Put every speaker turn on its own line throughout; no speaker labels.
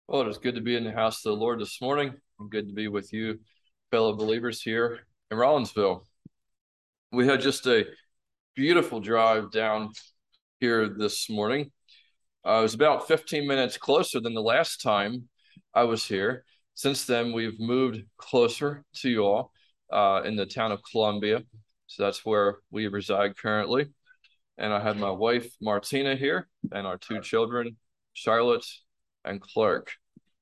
Well, it is good to be in the house of the Lord this morning, and good to be with you, fellow believers here in Rollinsville. We had just a beautiful drive down here this morning. It was about 15 minutes closer than the last time I was here. Since then, we've moved closer to you all in the town of Columbia. So that's where we reside currently. And I had my wife, Martina, here, and our two children, Charlotte and Clark.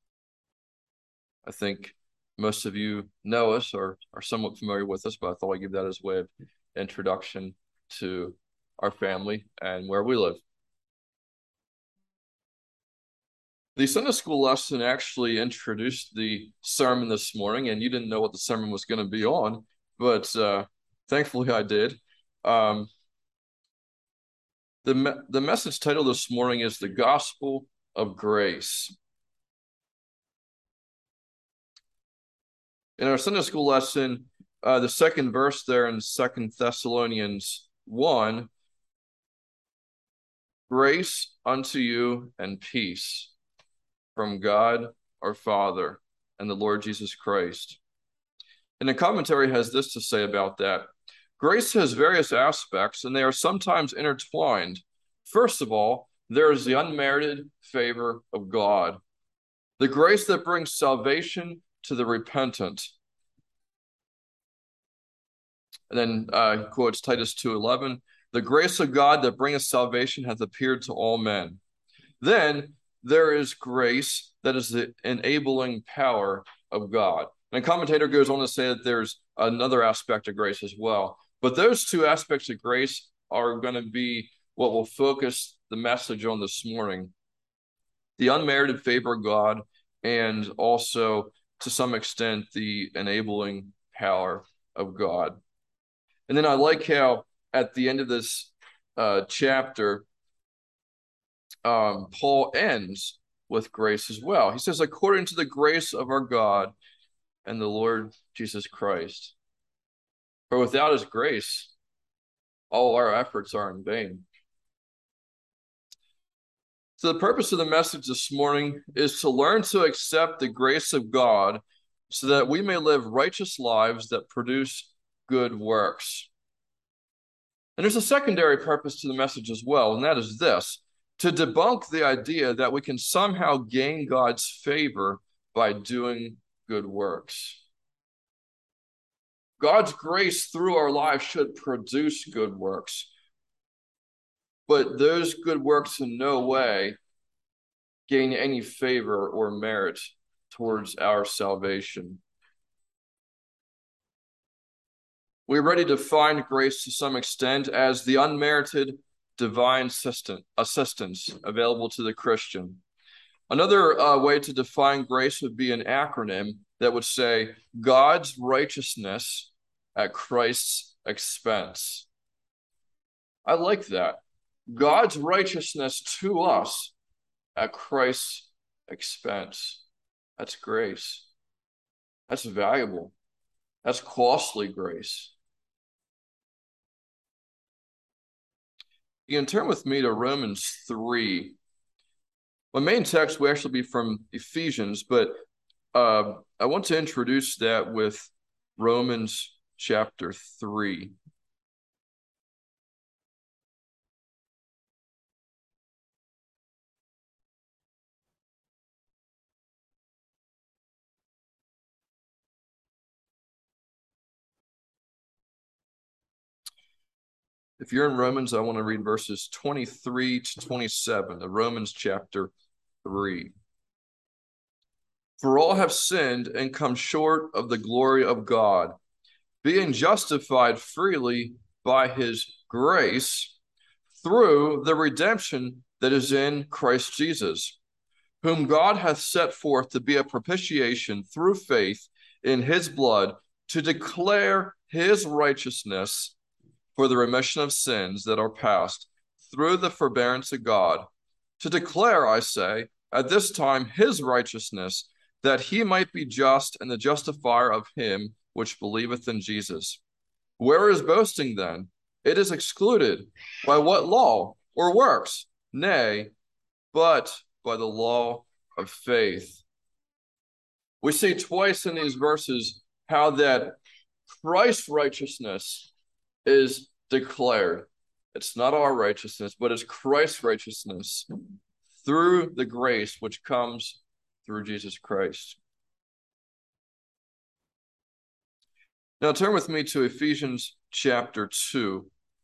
I think most of you know us or are somewhat familiar with us, but I thought I'd give that as a way of introduction to our family and where we live. The Sunday school lesson actually introduced the sermon this morning, and you didn't know what the sermon was going to be on, but thankfully I did. Um, the message title this morning is The Gospel of Grace. In our Sunday school lesson, the second verse there in 2 Thessalonians 1, grace unto you and peace from God our Father and the Lord Jesus Christ. And the commentary has this to say about that. Grace has various aspects, and they are sometimes intertwined. First of all, there is the unmerited favor of God, the grace that brings salvation to the repentant. And then he quotes Titus 2:11, the grace of God that bringeth salvation hath appeared to all men. Then there is grace that is the enabling power of God. And a commentator goes on to say that there's another aspect of grace as well. But those two aspects of grace are going to be what will focus the message on this morning. The unmerited favor of God, and also, to some extent, the enabling power of God. And then I like how at the end of this chapter, Paul ends with grace as well. He says, according to the grace of our God and the Lord Jesus Christ. For without his grace, all our efforts are in vain. So the purpose of the message this morning is to learn to accept the grace of God so that we may live righteous lives that produce good works. And there's a secondary purpose to the message as well, and that is this: to debunk the idea that we can somehow gain God's favor by doing good works. God's grace through our lives should produce good works, but those good works in no way gain any favor or merit towards our salvation. We already defined grace to some extent as the unmerited divine assistance available to the Christian. Another way to define grace would be an acronym that would say God's righteousness at Christ's expense. I like that. God's righteousness to us at Christ's expense. That's grace. That's valuable. That's costly grace. You can turn with me to Romans 3. My main text will actually be from Ephesians, but I want to introduce that with Romans chapter 3. If you're in Romans, I want to read verses 23 to 27 of Romans chapter 3. For all have sinned and come short of the glory of God, being justified freely by his grace through the redemption that is in Christ Jesus, whom God hath set forth to be a propitiation through faith in his blood, to declare his righteousness for the remission of sins that are past through the forbearance of God, to declare, I say, at this time his righteousness, that he might be just and the justifier of him which believeth in Jesus. Where is boasting then? It is excluded. By what law or works? Nay, but by the law of faith. We see twice in these verses how that Christ's righteousness is declared. It's not our righteousness, but it's Christ's righteousness through the grace which comes through Jesus Christ. Now turn with me to Ephesians chapter 2.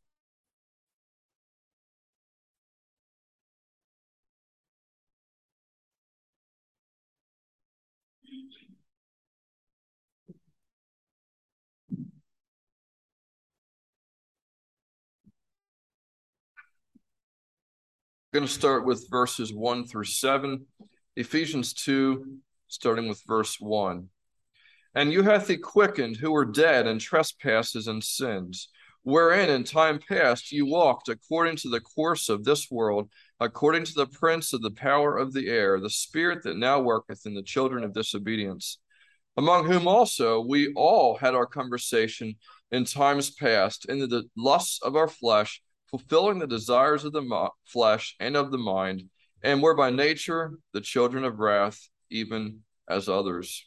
I'm going to start with verses 1 through 7. Ephesians 2, starting with verse 1. And you hath he quickened who were dead in trespasses and sins, wherein in time past you walked according to the course of this world, according to the prince of the power of the air, the spirit that now worketh in the children of disobedience, among whom also we all had our conversation in times past, in the lusts of our flesh, fulfilling the desires of the flesh and of the mind, and were by nature the children of wrath, even as others.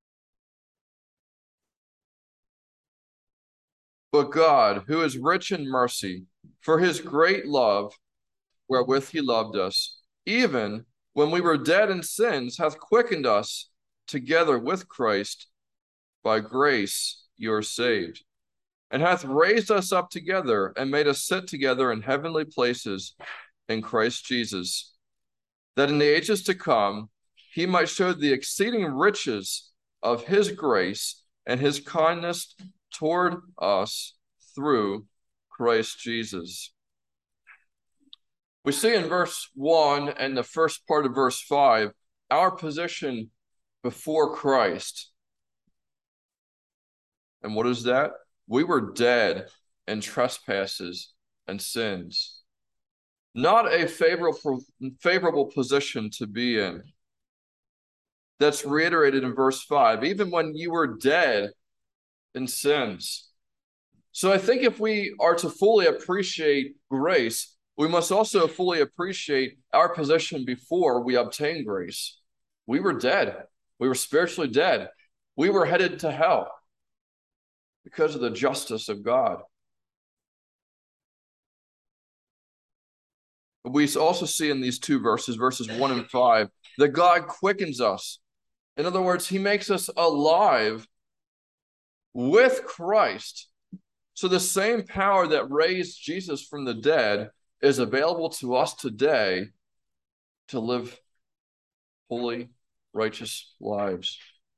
But God, who is rich in mercy, for his great love wherewith he loved us, even when we were dead in sins, hath quickened us together with Christ. By grace you are saved, and hath raised us up together and made us sit together in heavenly places in Christ Jesus, that in the ages to come he might show the exceeding riches of his grace and his kindness toward us through Christ Jesus. We see in verse 1 and the first part of verse 5 our position before Christ. And what is that? We were dead in trespasses and sins. Not a favorable position to be in. That's reiterated in verse 5. Even when you were dead in sins. So I think if we are to fully appreciate grace, we must also fully appreciate our position before we obtain grace. We were dead. We were spiritually dead. We were headed to hell because of the justice of God. We also see in these two verses, verses 1 and 5, that God quickens us. In other words, he makes us alive with Christ. So the same power that raised Jesus from the dead is available to us today to live holy, righteous lives.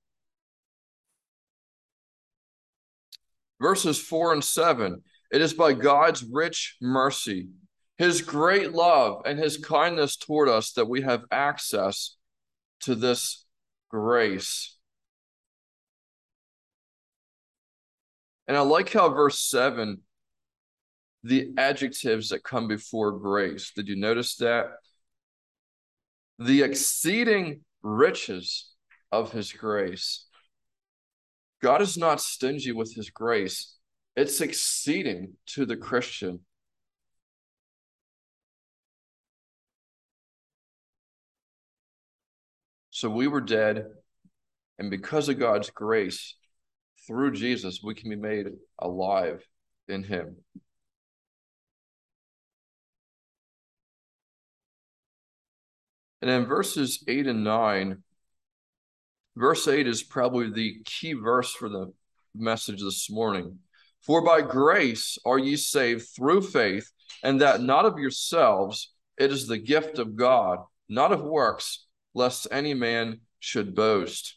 Verses 4 and 7, it is by God's rich mercy, his great love, and his kindness toward us that we have access to this grace. And I like how verse 7, the adjectives that come before grace. Did you notice that? The exceeding riches of his grace. God is not stingy with his grace. It's exceeding to the Christian. So we were dead, and because of God's grace, through Jesus, we can be made alive in him. And in verses 8 and 9, verse 8 is probably the key verse for the message this morning. For by grace are ye saved through faith, and that not of yourselves, it is the gift of God, not of works, lest any man should boast.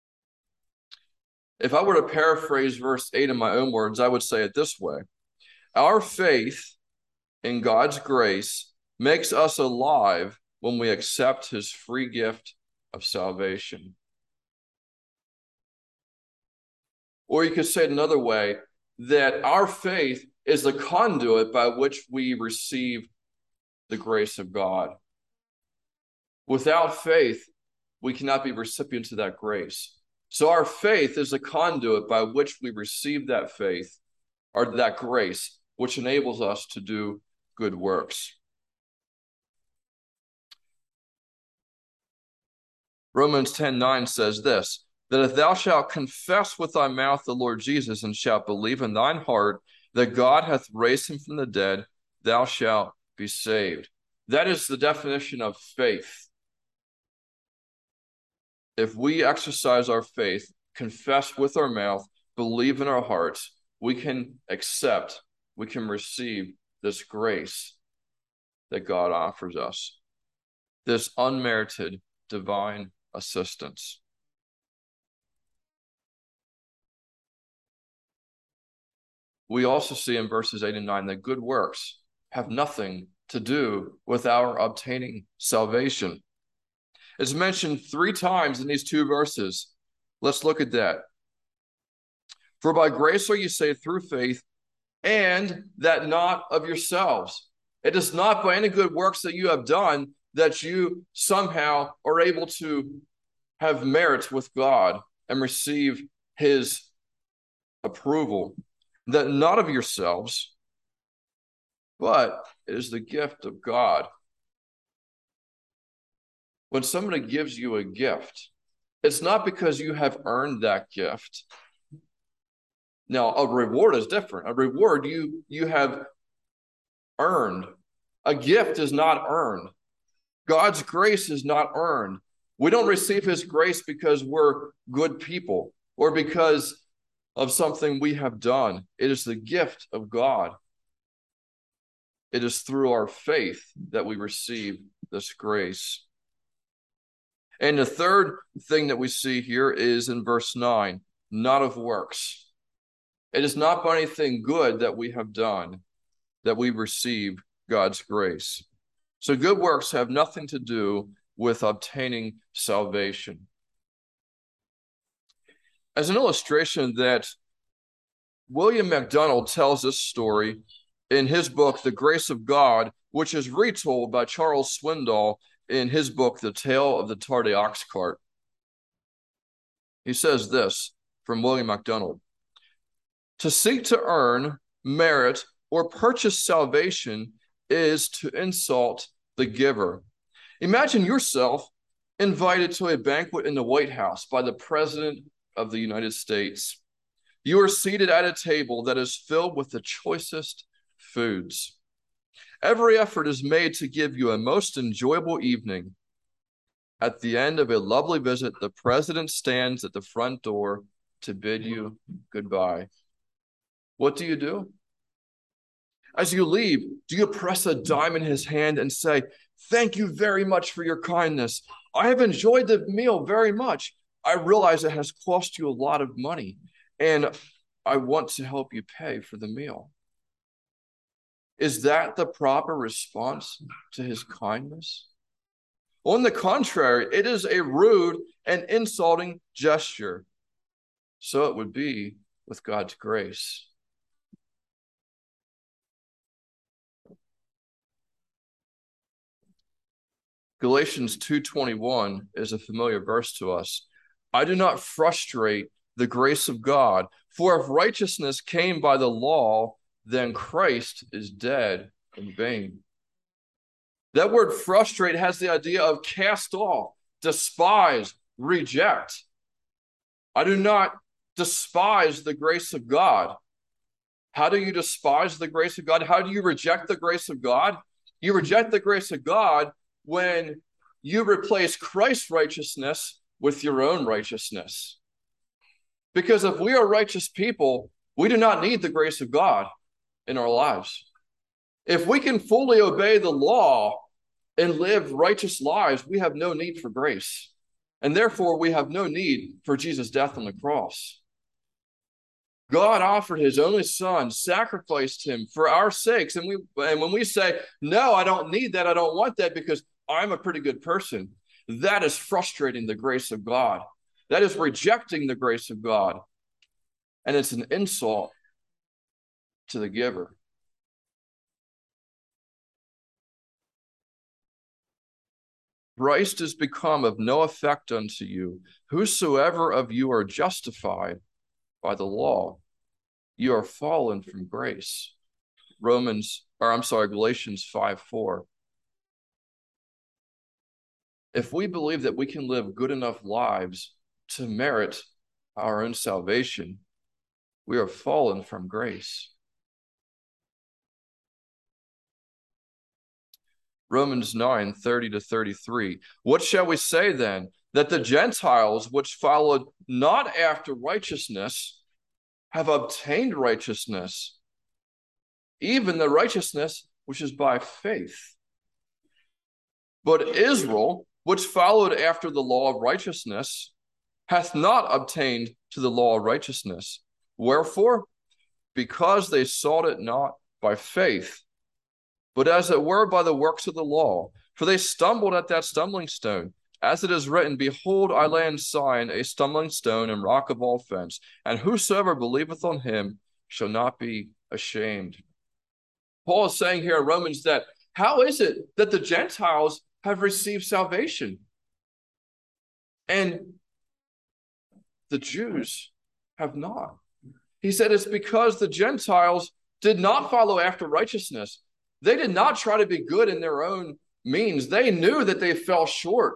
If I were to paraphrase verse 8 in my own words, I would say it this way. Our faith in God's grace makes us alive when we accept his free gift of salvation. Or you could say it another way, that our faith is the conduit by which we receive the grace of God. Without faith, we cannot be recipients of that grace. So our faith is a conduit by which we receive that faith, or that grace, which enables us to do good works. Romans 10:9 says this, that if thou shalt confess with thy mouth the Lord Jesus and shalt believe in thine heart that God hath raised him from the dead, thou shalt be saved. That is the definition of faith. If we exercise our faith, confess with our mouth, believe in our hearts, we can accept, we can receive this grace that God offers us, this unmerited divine assistance. We also see in verses 8 and 9 that good works have nothing to do with our obtaining salvation. It's mentioned 3 times in these 2 verses. Let's look at that. For by grace are you saved through faith, and that not of yourselves. It is not by any good works that you have done that you somehow are able to have merit with God and receive his approval. That not of yourselves, but it is the gift of God. When somebody gives you a gift, it's not because you have earned that gift. Now, a reward is different. A reward you have earned. A gift is not earned. God's grace is not earned. We don't receive his grace because we're good people or because of something we have done. It is the gift of God. It is through our faith that we receive this grace. And the third thing that we see here is in verse 9, not of works. It is not by anything good that we have done that we receive God's grace. So good works have nothing to do with obtaining salvation. As an illustration that William MacDonald tells this story in his book, The Grace of God, which is retold by Charles Swindoll in his book, The Tale of the Tardy Ox Cart. He says this from William MacDonald. To seek to earn, merit, or purchase salvation is to insult the giver. Imagine yourself invited to a banquet in the White House by the President of the United States. You are seated at a table that is filled with the choicest foods. Every effort is made to give you a most enjoyable evening. At the end of a lovely visit, the president stands at the front door to bid you goodbye. What do you do? As you leave, do you press a dime in his hand and say, "Thank you very much for your kindness. I have enjoyed the meal very much. I realize it has cost you a lot of money, and I want to help you pay for the meal." Is that the proper response to his kindness? On the contrary, it is a rude and insulting gesture. So it would be with God's grace. Galatians 2:21 is a familiar verse to us. I do not frustrate the grace of God, for if righteousness came by the law, then Christ is dead in vain. That word frustrate has the idea of cast off, despise, reject. I do not despise the grace of God. How do you despise the grace of God? How do you reject the grace of God? You reject the grace of God when you replace Christ's righteousness with your own righteousness. Because if we are righteous people, we do not need the grace of God in our lives. If we can fully obey the law and live righteous lives, we have no need for grace. And therefore, we have no need for Jesus' death on the cross. God offered his only son, sacrificed him for our sakes. And when we say, no, I don't need that, I don't want that because I'm a pretty good person, that is frustrating the grace of God. That is rejecting the grace of God. And it's an insult to the giver. Christ is become of no effect unto you. Whosoever of you are justified by the law, you are fallen from grace. Galatians 5:4. If we believe that we can live good enough lives to merit our own salvation, we are fallen from grace. Romans 9:30-33. What shall we say then? That the Gentiles, which followed not after righteousness, have obtained righteousness, even the righteousness which is by faith. But Israel, which followed after the law of righteousness, hath not obtained to the law of righteousness. Wherefore? Because they sought it not by faith, but as it were by the works of the law. For they stumbled at that stumbling stone. As it is written, Behold, I lay in Zion a stumbling stone and rock of offense, and whosoever believeth on him shall not be ashamed. Paul is saying here in Romans that how is it that the Gentiles have received salvation and the Jews have not? He said it's because the Gentiles did not follow after righteousness. They did not try to be good in their own means. They knew that they fell short.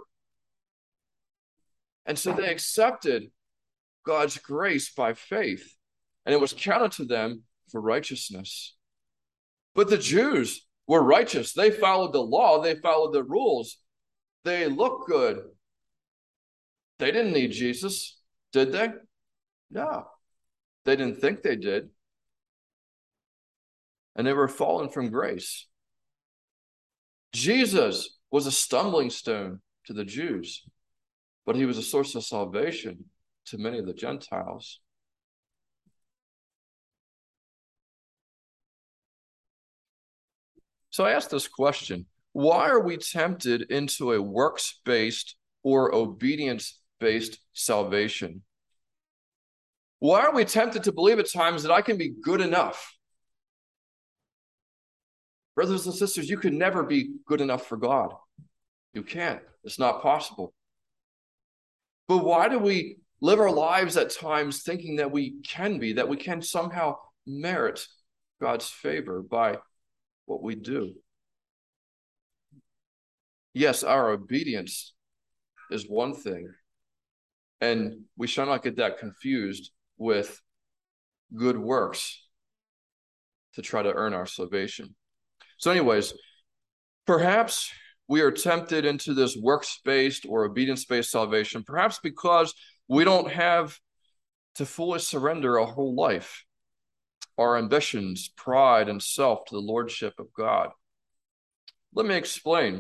And so they accepted God's grace by faith, and it was counted to them for righteousness. But the Jews were righteous. They followed the law. They followed the rules. They looked good. They didn't need Jesus, did they? No. They didn't think they did. And they were fallen from grace. Jesus was a stumbling stone to the Jews, but he was a source of salvation to many of the Gentiles. So I asked this question: why are we tempted into a works-based or obedience-based salvation? Why are we tempted to believe at times that I can be good enough? Brothers and sisters, you can never be good enough for God. You can't. It's not possible. But why do we live our lives at times thinking that we can be, that we can somehow merit God's favor by what we do? Yes, our obedience is one thing, and we shall not get that confused with good works to try to earn our salvation. So anyways, perhaps we are tempted into this works-based or obedience-based salvation, perhaps because we don't have to fully surrender our whole life, our ambitions, pride, and self to the lordship of God. Let me explain.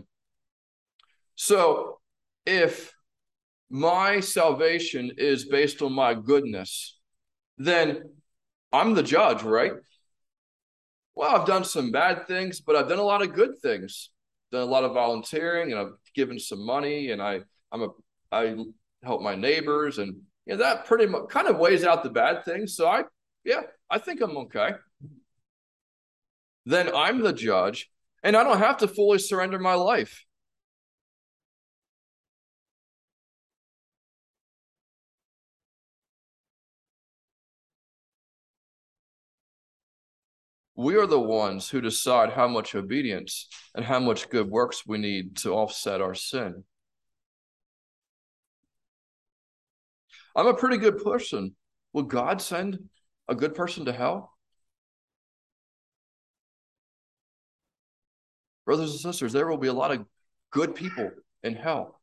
So if my salvation is based on my goodness, then I'm the judge, right? Well, I've done some bad things, but I've done a lot of good things. Done a lot of volunteering, and I've given some money, and I help my neighbors, and that pretty much kind of weighs out the bad things. So I think I'm okay. Then I'm the judge, and I don't have to fully surrender my life. We are the ones who decide how much obedience and how much good works we need to offset our sin. I'm a pretty good person. Will God send a good person to hell? Brothers and sisters, there will be a lot of good people in hell.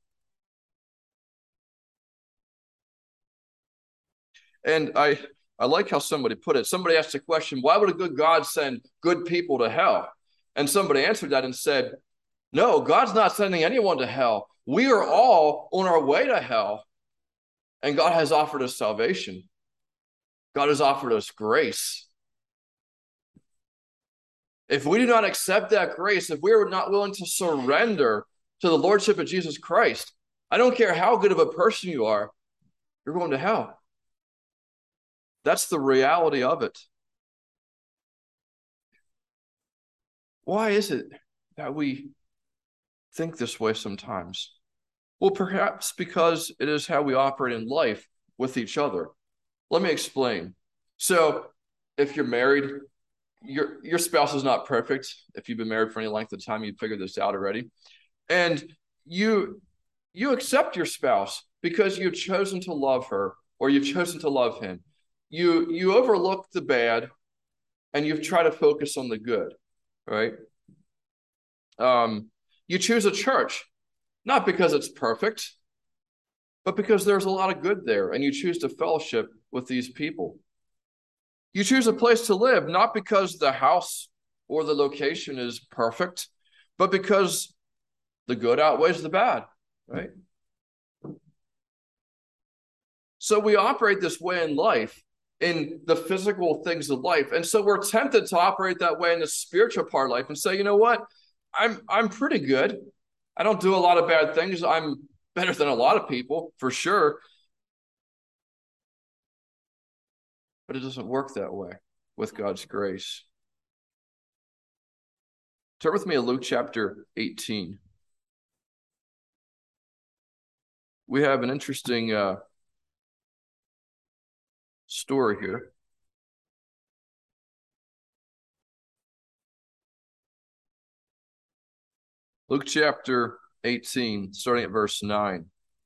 And I like how somebody put it. Somebody asked the question, why would a good God send good people to hell? And somebody answered that and said, no, God's not sending anyone to hell. We are all on our way to hell. And God has offered us salvation. God has offered us grace. If we do not accept that grace, if we are not willing to surrender to the lordship of Jesus Christ, I don't care how good of a person you are, you're going to hell. That's the reality of it. Why is it that we think this way sometimes? Well, perhaps because it is how we operate in life with each other. Let me explain. So if you're married, your spouse is not perfect. If you've been married for any length of time, you've figured this out already. And you You accept your spouse because you've chosen to love her or you've chosen to love him. You overlook the bad and you try to focus on the good, right? You choose a church, not because it's perfect, but because there's a lot of good there, and you choose to fellowship with these people. You choose a place to live, not because the house or the location is perfect, but because the good outweighs the bad, right? So we operate this way in life, in the physical things of life. And so we're tempted to operate that way in the spiritual part of life and say, you know what? I'm pretty good. I don't do a lot of bad things. I'm better than a lot of people, for sure. But it doesn't work that way with God's grace. Turn with me to Luke chapter 18. We have an interesting story here. Luke chapter 18, starting at verse 9.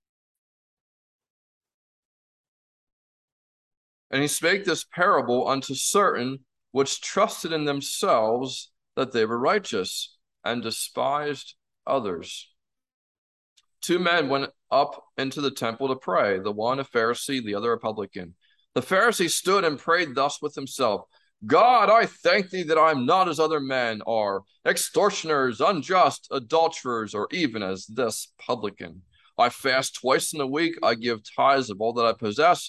And he spake this parable unto certain which trusted in themselves that they were righteous, and despised others. Two men went up into the temple to pray, the one a Pharisee, the other a publican. The Pharisee stood and prayed thus with himself: God, I thank thee that I am not as other men are, extortioners, unjust, adulterers, or even as this publican. I fast twice in a week, I give tithes of all that I possess.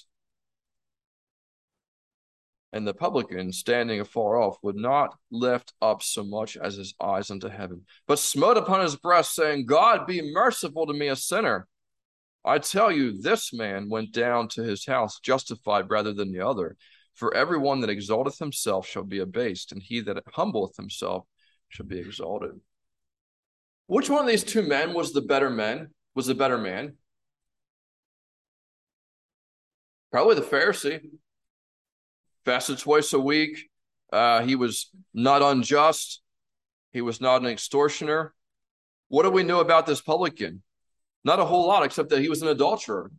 And the publican, standing afar off, would not lift up so much as his eyes unto heaven, but smote upon his breast, saying, God, be merciful to me, a sinner. I tell you, this man went down to his house justified rather than the other. For every one that exalteth himself shall be abased, and he that humbleth himself shall be exalted. Which one of these two men was the better man? Was the better man? Probably the Pharisee. Fasted twice a week. He was not unjust. He was not an extortioner. What do we know about this publican? Not a whole lot, except that he was an adulterer.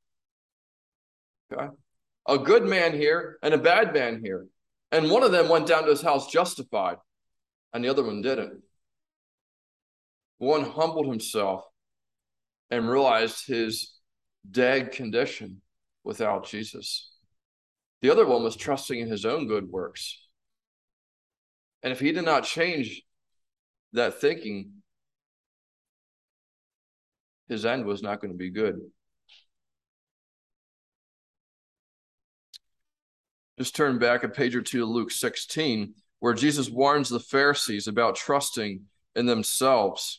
Okay. A good man here and a bad man here. And one of them went down to his house justified, and the other one didn't. One humbled himself and realized his dead condition without Jesus. The other one was trusting in his own good works. And if he did not change that thinking, his end was not going to be good. Just turn back a page or two to Luke 16, where Jesus warns the Pharisees about trusting in themselves.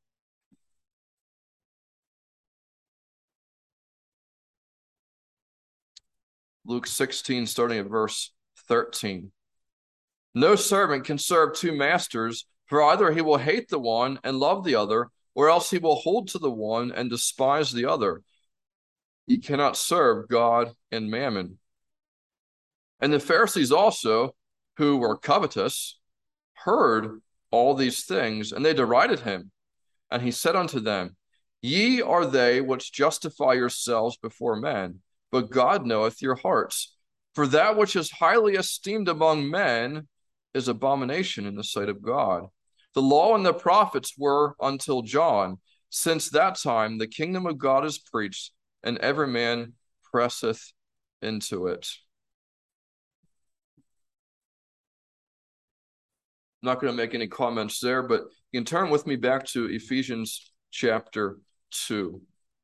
Luke 16, starting at verse 13. No servant can serve two masters, for either he will hate the one and love the other, or else he will hold to the one and despise the other. He cannot serve God and mammon. And the Pharisees also, who were covetous, heard all these things, and they derided him. And he said unto them, Ye are they which justify yourselves before men, but God knoweth your hearts. For that which is highly esteemed among men is abomination in the sight of God. The law and the prophets were until John. Since that time the kingdom of God is preached, and every man presseth into it. I'm not going to make any comments there, but you can turn with me back to Ephesians chapter 2.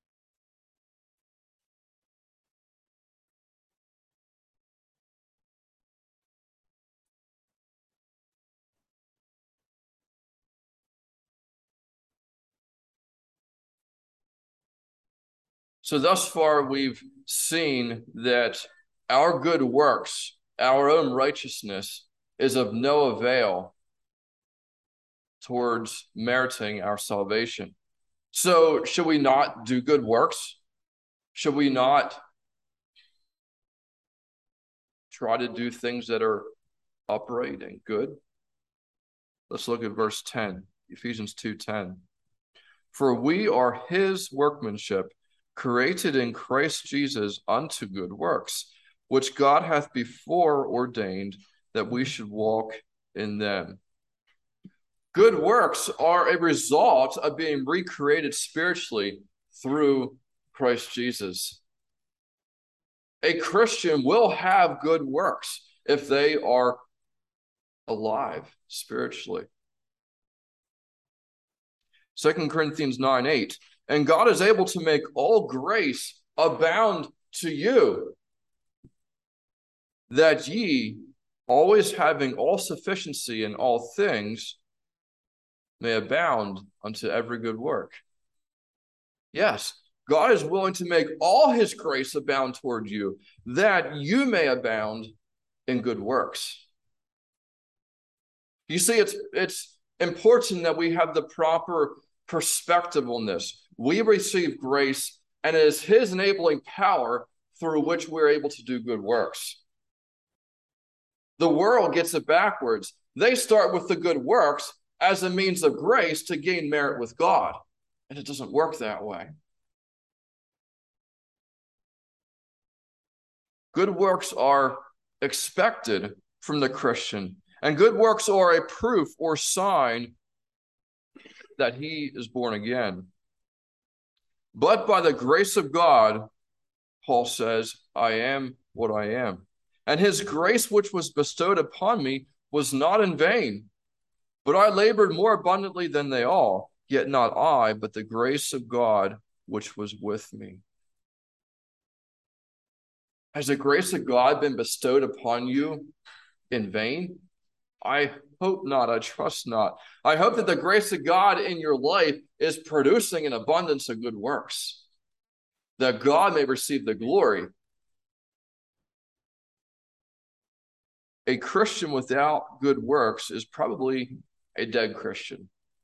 So thus far, we've seen that our good works, our own righteousness, is of no avail towards meriting our salvation. So should we not do good works? Should we not try to do things that are upright and good? Let's look at verse 10, Ephesians 2:10. For we are his workmanship, created in Christ Jesus unto good works, which God hath before ordained that we should walk in them. Good works are a result of being recreated spiritually through Christ Jesus. A Christian will have good works if they are alive spiritually. 2 Corinthians 9:8, and God is able to make all grace abound to you, that ye, always having all sufficiency in all things, may abound unto every good work. Yes, God is willing to make all his grace abound toward you, that you may abound in good works. You see, it's important that we have the proper perspective on this. We receive grace, and it is his enabling power through which we're able to do good works. The world gets it backwards. They start with the good works as a means of grace to gain merit with God, and it doesn't work that way. Good works are expected from the Christian, and good works are a proof or sign that he is born again. But by the grace of God, Paul says, I am what I am. And his grace which was bestowed upon me was not in vain, but I labored more abundantly than they all, yet not I, but the grace of God which was with me. Has the grace of God been bestowed upon you in vain? I hope not. I trust not. I hope that the grace of God in your life is producing an abundance of good works, that God may receive the glory. A Christian without good works is probably a dead Christian.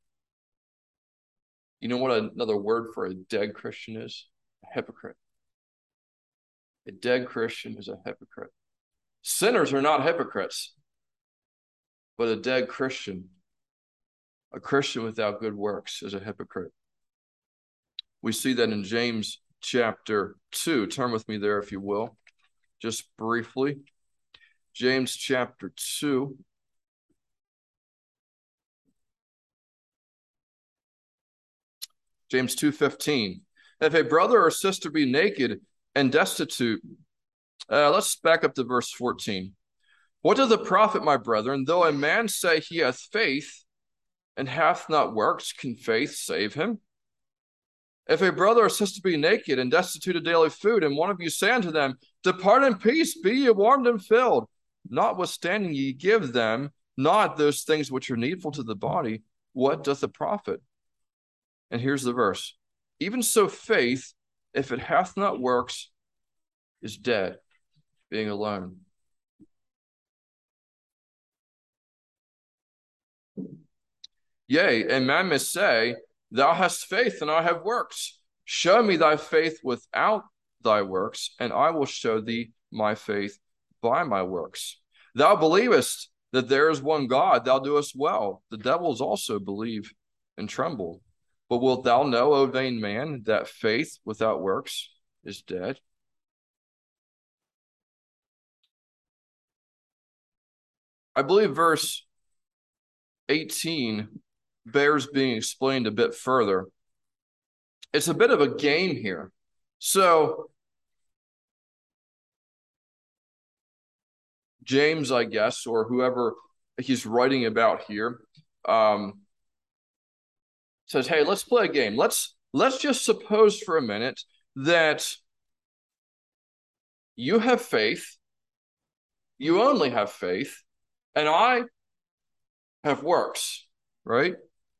You know what another word for a dead Christian is? A hypocrite. A dead Christian is a hypocrite. Sinners are not hypocrites, but a dead Christian, a Christian without good works, is a hypocrite. We see that in James chapter 2. Turn with me there, if you will, just briefly. James chapter 2. James 2:15. If a brother or sister be naked and destitute, let's back up to verse 14. What doth it profit, my brethren, though a man say he hath faith and hath not works, can faith save him? If a brother or sister be naked and destitute of daily food, and one of you say unto them, Depart in peace, be ye warmed and filled, notwithstanding ye give them not those things which are needful to the body, what doth it profit? And here's the verse. Even so faith, if it hath not works, is dead, being alone. Yea, a man may say, Thou hast faith, and I have works. Show me thy faith without thy works, and I will show thee my faith by my works. Thou believest that there is one God, thou doest well. The devils also believe and tremble. But wilt thou know, O vain man, that faith without works is dead? I believe verse 18 bears being explained a bit further. It's a bit of a game here. So James, I guess, or whoever he's writing about here, says, hey, let's play a game. Let's just suppose for a minute that you have faith, you only have faith, and I have works, right?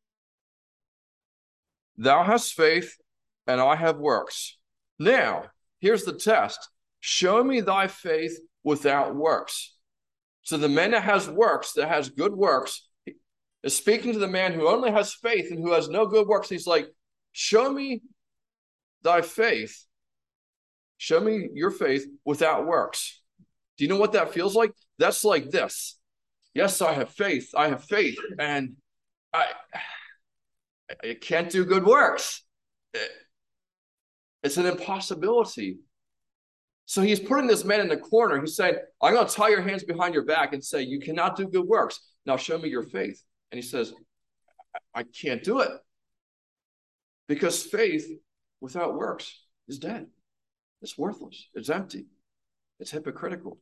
Thou hast faith, and I have works. Now, here's the test. Show me thy faith without works. So the man that has works, that has good works, is speaking to the man who only has faith and who has no good works. He's like, show me thy faith. Show me your faith without works. Do you know what that feels like? That's like this. Yes, I have faith. I have faith. And I can't do good works. It's an impossibility. So he's putting this man in the corner. He's saying, I'm going to tie your hands behind your back and say, you cannot do good works. Now show me your faith. And he says, I can't do it. Because faith without works is dead. It's worthless. It's empty. It's hypocritical.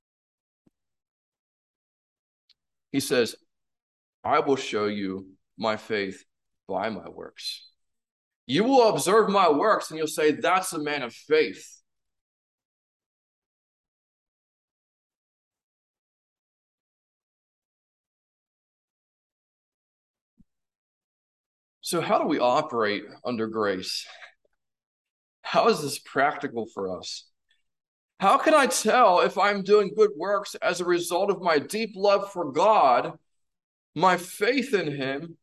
He says, I will show you my faith by my works. You will observe my works and you'll say, that's a man of faith. So how do we operate under grace? How is this practical for us? How can I tell if I'm doing good works as a result of my deep love for God, my faith in him,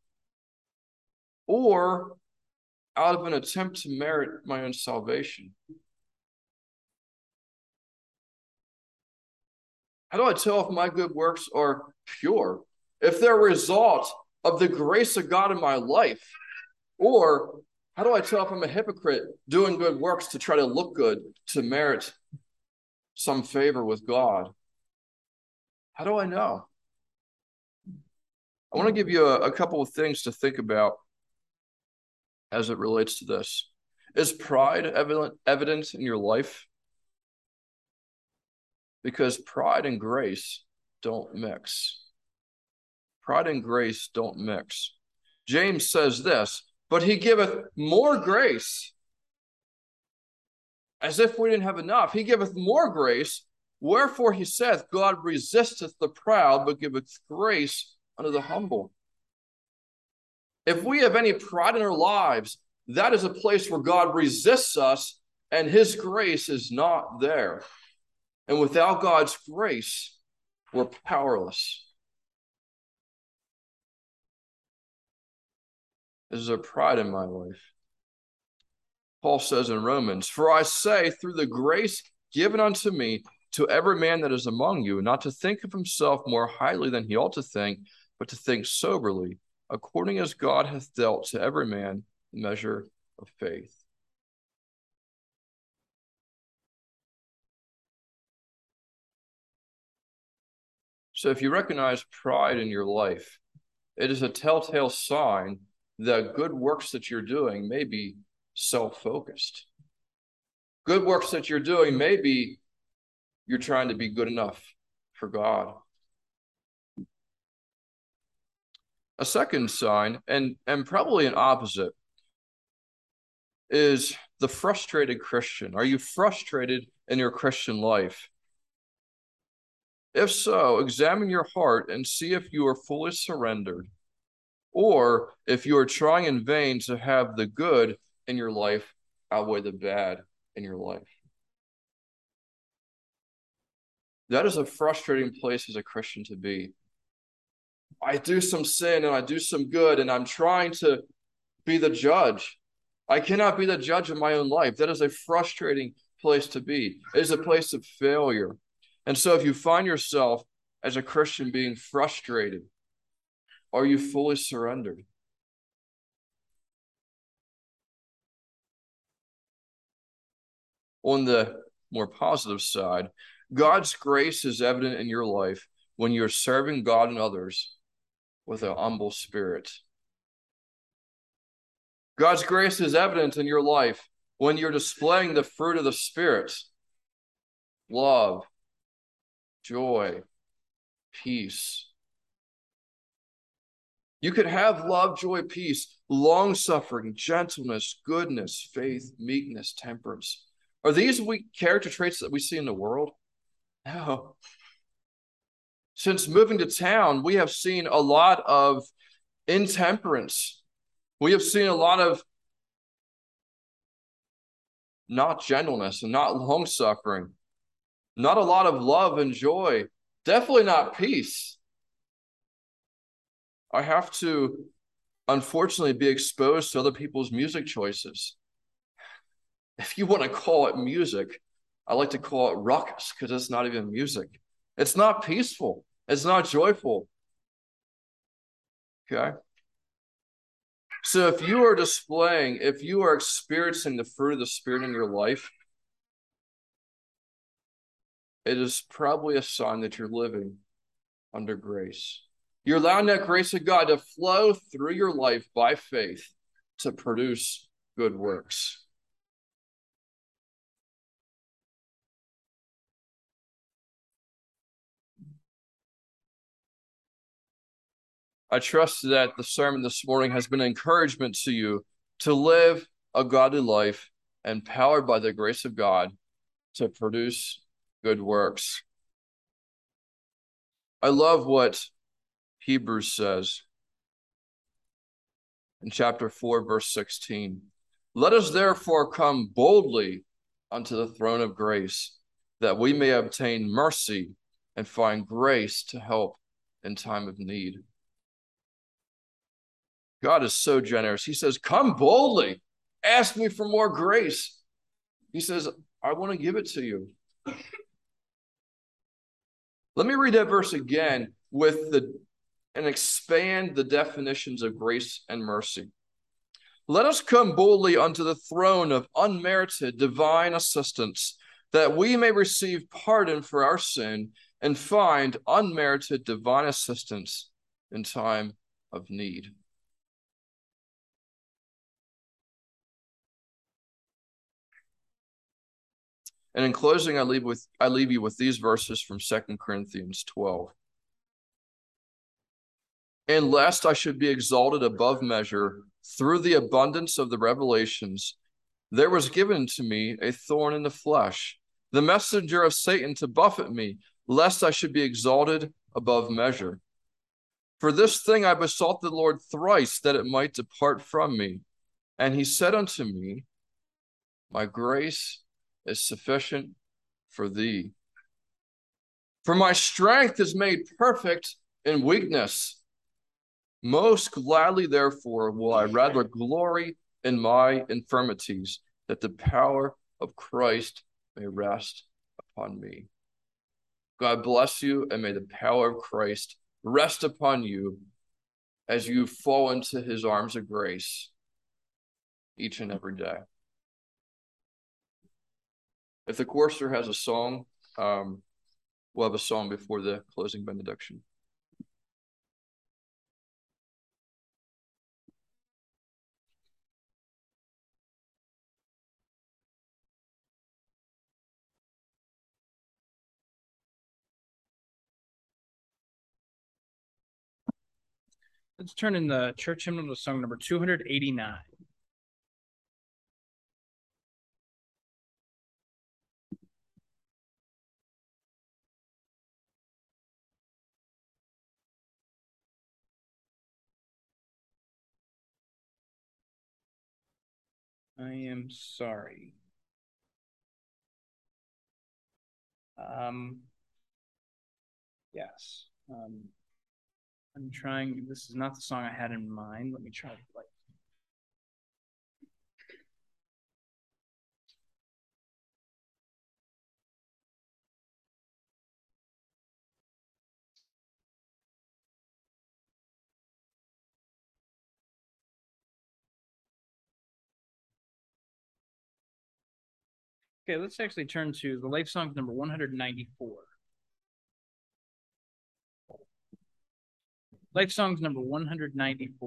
or out of an attempt to merit my own salvation? How do I tell if my good works are pure? If they're a result of the grace of God in my life? Or how do I tell if I'm a hypocrite doing good works to try to look good, to merit some favor with God? How do I know? I want to give you a couple of things to think about as it relates to this. Is pride evident in your life? Because pride and grace don't mix. Pride and grace don't mix. James says this, but he giveth more grace. As if we didn't have enough. He giveth more grace. Wherefore he saith, God resisteth the proud, but giveth grace unto the humble. If we have any pride in our lives, that is a place where God resists us and his grace is not there. And without God's grace, we're powerless. Is there pride in my life? Paul says in Romans, for I say, through the grace given unto me, to every man that is among you, not to think of himself more highly than he ought to think, but to think soberly, according as God hath dealt to every man a measure of faith. So if you recognize pride in your life, it is a telltale sign that good works that you're doing may be self-focused. Good works that you're doing, maybe you're trying to be good enough for God. A second sign, and probably an opposite, is the frustrated Christian. Are you frustrated in your Christian life? If so, examine your heart and see if you are fully surrendered, or if you are trying in vain to have the good in your life outweigh the bad in your life. That is a frustrating place as a Christian to be. I do some sin and I do some good, and I'm trying to be the judge. I cannot be the judge of my own life. That is a frustrating place to be. It is a place of failure. And so if you find yourself as a Christian being frustrated, are you fully surrendered? On the more positive side, God's grace is evident in your life when you're serving God and others with an humble spirit. God's grace is evident in your life when you're displaying the fruit of the Spirit: love, joy, peace. You could have love, joy, peace, long-suffering, gentleness, goodness, faith, meekness, temperance. Are these character traits that we see in the world? No. Since moving to town, we have seen a lot of intemperance. We have seen a lot of not gentleness and not long-suffering, not a lot of love and joy, definitely not peace. I have to, unfortunately, be exposed to other people's music choices. If you want to call it music, I like to call it ruckus, because it's not even music. It's not peaceful. It's not joyful. Okay? So if you are experiencing the fruit of the Spirit in your life, it is probably a sign that you're living under grace. You're allowing that grace of God to flow through your life by faith to produce good works. I trust that the sermon this morning has been an encouragement to you to live a godly life empowered by the grace of God to produce good works. I love what Hebrews says in chapter 4, verse 16. Let us therefore come boldly unto the throne of grace, that we may obtain mercy and find grace to help in time of need. God is so generous. He says, come boldly. Ask me for more grace. He says, I want to give it to you. Let me read that verse again and expand the definitions of grace and mercy. Let us come boldly unto the throne of unmerited divine assistance, that we may receive pardon for our sin and find unmerited divine assistance in time of need. And in closing, I leave you with these verses from 2 Corinthians 12. And lest I should be exalted above measure through the abundance of the revelations, there was given to me a thorn in the flesh, the messenger of Satan to buffet me, lest I should be exalted above measure. For this thing I besought the Lord thrice, that it might depart from me. And he said unto me, my grace is sufficient for thee. For my strength is made perfect in weakness. Most gladly, therefore, will I rather glory in my infirmities, that the power of Christ may rest upon me. God bless you, and may the power of Christ rest upon you as you fall into his arms of grace each and every day. If the chorister has a song, we'll have a song before the closing benediction.
Let's turn in the church hymnal to song number 289. I am sorry. Yes. I'm trying. This is not the song I had in mind. Let me try to play. Okay, let's actually turn to the Life Songs number 194. Life Songs number 194.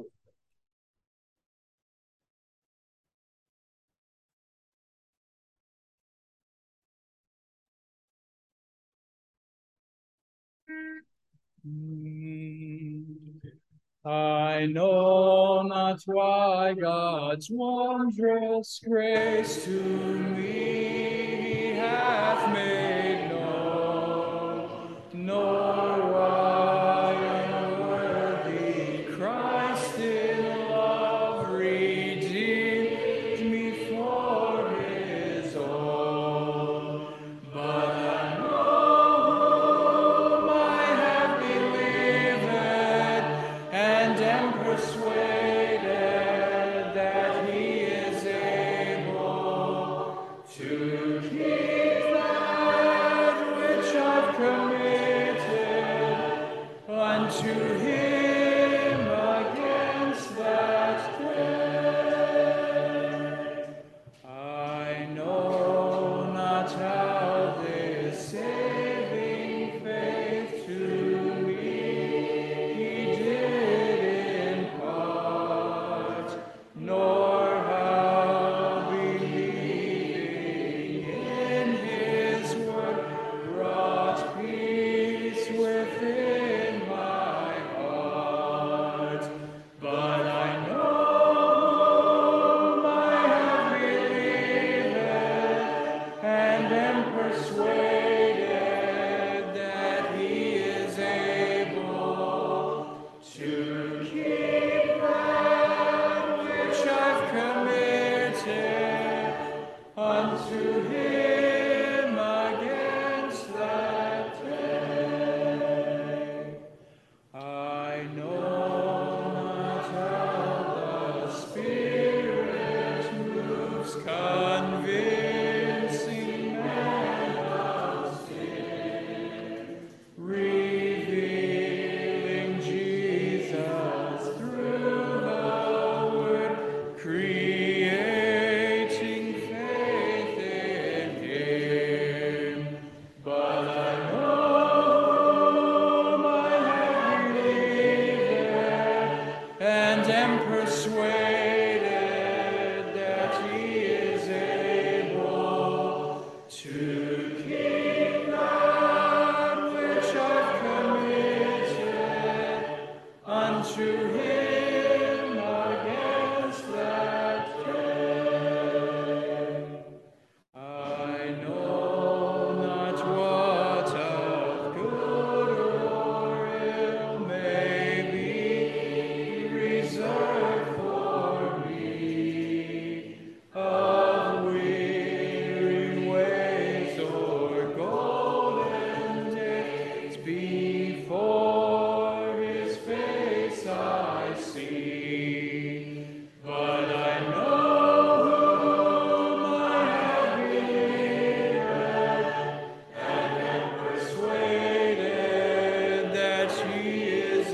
I know not why God's wondrous grace to me hath made known, nor why unworthy Christ in love redeemed me for his own. But I know whom I have believed, and am persuaded that he is able to persuaded that he is able to keep that which I've committed unto him against that day. I know not how the Spirit moves, convincing men of sin, revealing Jesus through the Word, creating faith in him. But I know my believed and am persuaded that he is able to keep that which I've committed unto him against that day. I know not what of good or ill may be reserved for me, of weary ways or golden days before his face I see. But I know whom I have believed, and am persuaded that he is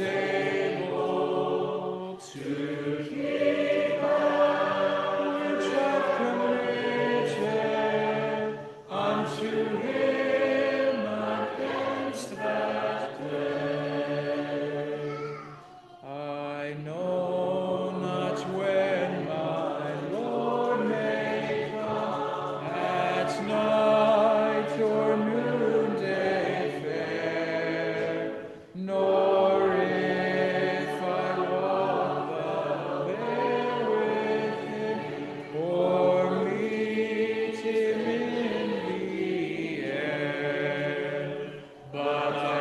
able to keep that which I've committed unto him against that day. I know not when my Lord may come, at night or noonday fair, nor if I walk the vale with him, or meet him in the air. But I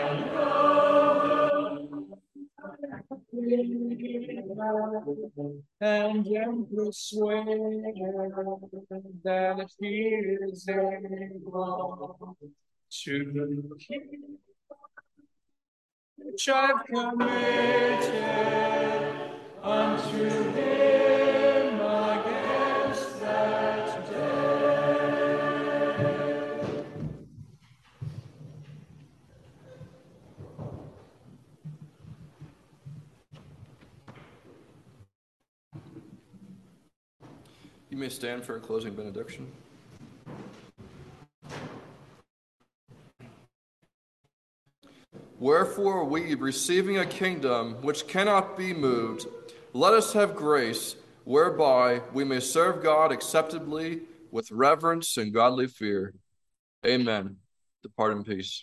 know and am persuaded that he is able to keep which I've committed unto him against that day.
You may stand for a closing benediction. Wherefore we, receiving a kingdom which cannot be moved, let us have grace whereby we may serve God acceptably with reverence and godly fear. Amen. Depart in peace.